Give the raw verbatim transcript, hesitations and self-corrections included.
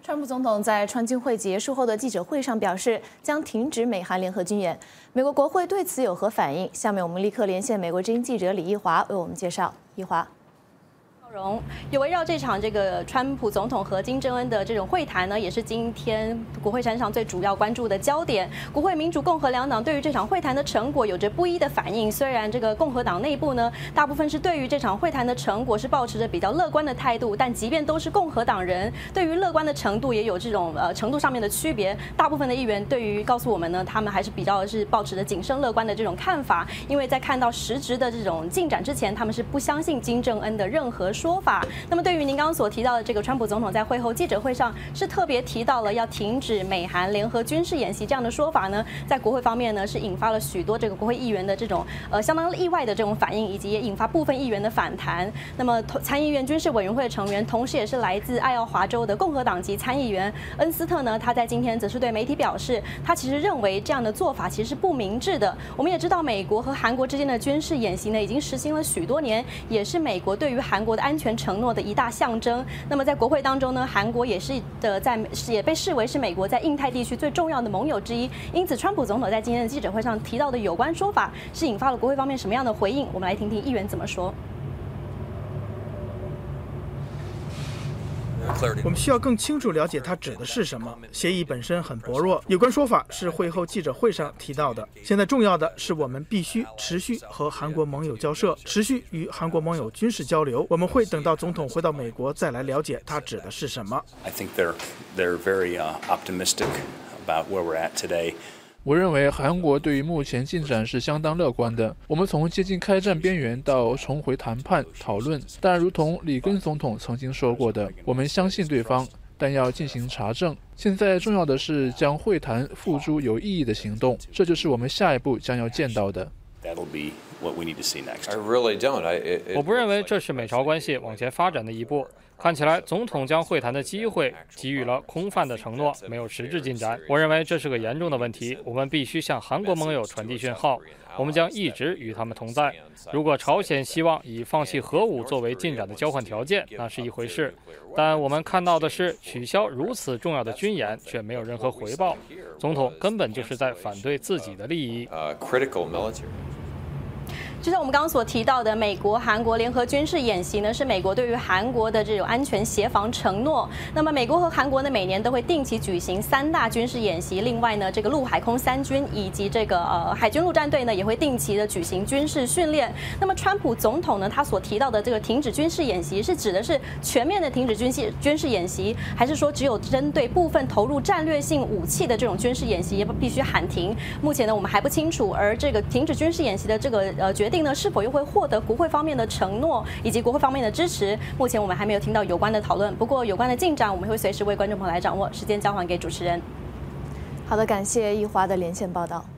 川普总统在川军会结束后的记者会上表示，将停止美韩联合军演。美国国会对此有何反应？下面我们立刻连线美国之音记者李义华为我们介绍。义华。 有围绕这场这个川普总统和金正恩的这种会谈呢，也是今天国会山上最主要关注的焦点。国会民主、共和两党对于这场会谈的成果有着不一的反应。虽然这个共和党内部呢，大部分是对于这场会谈的成果是抱持着比较乐观的态度，但即便都是共和党人，对于乐观的程度也有这种呃程度上面的区别。大部分的议员对于告诉我们呢，他们还是比较是抱持着谨慎乐观的这种看法，因为在看到实质的这种进展之前，他们是不相信金正恩的任何说。 说法。那么，对于您刚刚所提到的这个，川普总统在会后记者会上是特别提到了要停止美韩联合军事演习这样的说法呢，在国会方面呢是引发了许多这个国会议员的这种呃相当意外的这种反应，以及也引发部分议员的反弹。那么，参议院军事委员会的成员，同时也是来自爱奥华州的共和党籍参议员恩斯特呢，他在今天则是对媒体表示，他其实认为这样的做法其实是不明智的。我们也知道，美国和韩国之间的军事演习呢已经实行了许多年，也是美国对于韩国的安全承诺的一大象征。那么在国会当中呢，韩国也是的在也被视为是美国在印太地区最重要的盟友之一。因此，川普总统在今天的记者会上提到的有关说法，是引发了国会方面什么样的回应？我们来听听议员怎么说。 我们需要更清楚了解它指的是什么。协议本身很薄弱，有关说法是会后记者会上提到的。现在重要的是，我们必须持续和韩国盟友交涉，持续与韩国盟友军事交流。我们会等到总统回到美国再来了解它指的是什么。 I think they're they're very optimistic about where we're at today. 我认为韩国对于目前进展是相当乐观的。我们从接近开战边缘到重回谈判讨论，但如同里根总统曾经说过的，我们相信对方，但要进行查证。现在重要的是将会谈付诸有意义的行动，这就是我们下一步将要见到的。 我不认为这是美朝关系往前发展的一步。看起来，总统将会谈的机会给予了空泛的承诺，没有实质进展。我认为这是个严重的问题，我们必须向韩国盟友传递讯号，我们将一直与他们同在。如果朝鲜希望以放弃核武作为进展的交换条件，那是一回事。但我们看到的是，取消如此重要的军演却没有任何回报，总统根本就是在反对自己的利益。 就像我们刚刚所提到的，美国、韩国联合军事演习呢，是美国对于韩国的这种安全协防承诺。那么，美国和韩国呢，每年都会定期举行三大军事演习。另外呢，这个陆海空三军以及这个呃海军陆战队呢，也会定期的举行军事训练。那么，川普总统呢，他所提到的这个停止军事演习，是指的是全面的停止军事军事演习，还是说只有针对部分投入战略性武器的这种军事演习也必须喊停？目前呢，我们还不清楚。而这个停止军事演习的这个呃决定呢，是否又会获得国会方面的承诺以及国会方面的支持？目前我们还没有听到有关的讨论。不过有关的进展，我们会随时为观众朋友来掌握。时间交还给主持人。好的，感谢易华的连线报道。